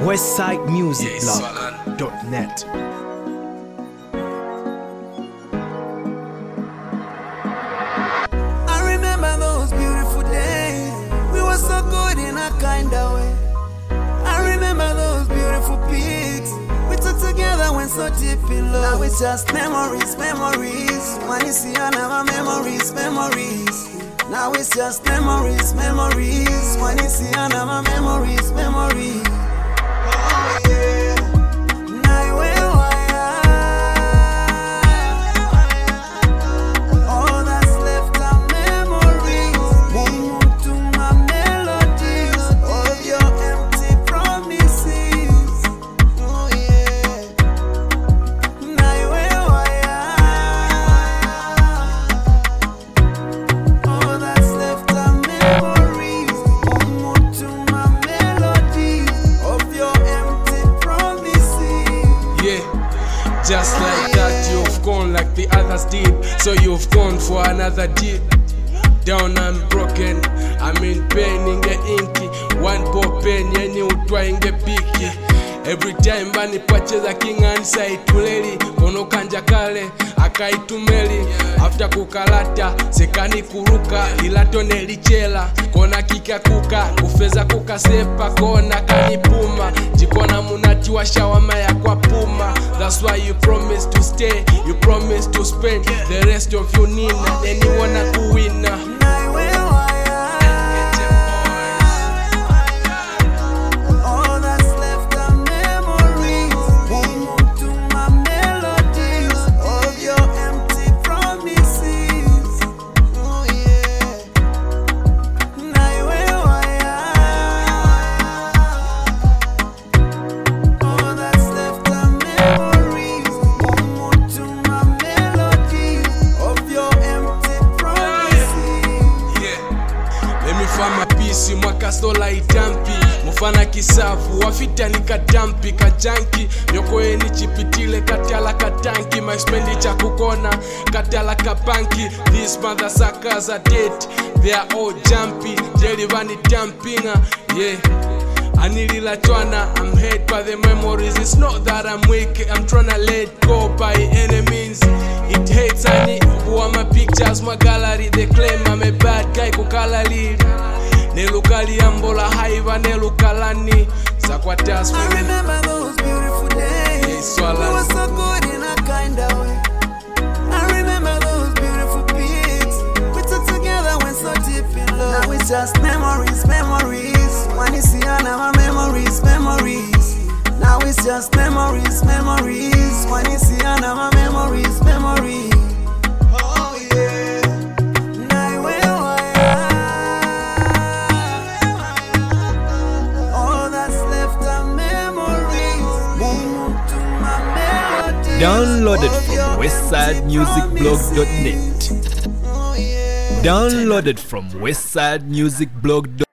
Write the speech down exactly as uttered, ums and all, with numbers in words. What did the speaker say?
westside music blog dot net. I remember those beautiful days. We were so good in a kind of way. I remember those beautiful pics we took together when so deep in love. Now it's just memories, memories. When you see another memories, memories. Now it's just memories, memories. When you see another memories, memories. Oh yeah. Now where I am. All that's left are memories. Move to my melodies of your empty promises. Oh yeah. Now where I am. All that's left are memories. Move to my melodies of your empty promises. Yeah, just like that you've gone like the others did. So you've gone for another deed. Down and broken, I'm in pain in the inky. One more pen, yenye utwa inge biki. Every time bani pacheza king ansa ituleli. Kono kanja kale, akaitumeli. After kukalata, sekani kuruka. Ilatone lichela, kona kika kuka. Kufeza kuka sepa, kona kanipuma. Jikona munati wa shawama ya kwa puma. That's why you promise to stay, you promise to spend the rest of your nina. Then you wanna go winner. Now where I am. All that's left are memories. Move to my melodies of your empty promises. Oh yeah. Now where I am. All that's left are memories. Move to my melodies of your empty promises. Let me find my peace, mwaka sola itampi. Mufana kisafu, wafita nikadampi. Kajanki, nyoko eni chipitile katyala katanki. My expenditure kukona, katyala kabanki. These mother suckers are dead, they are all jumpy. Jelivani dumpinga, yeah. Anilila chwana, I'm hurt by the memories. It's not that I'm weak, I'm tryna let go by any means. It hates any who are my pictures, my gallery. They claim I'm a bad guy, kukalali. Nelukali ambola haiva nelukalani. Sakwatas I remember those beautiful days. Yes, We swallow. were so good in a kind of way. I remember those beautiful pics we took together when so deep in love. Now it's just memories, memories. When you see another memories, memories. Now it's just memories, memories. When you see another memories, memories. Oh yeah. Now where I am. All that's left are memories. Move to my melodies. Downloaded of your from westside music blog dot net. promises. Oh yeah. Downloaded from westside music blog dot net.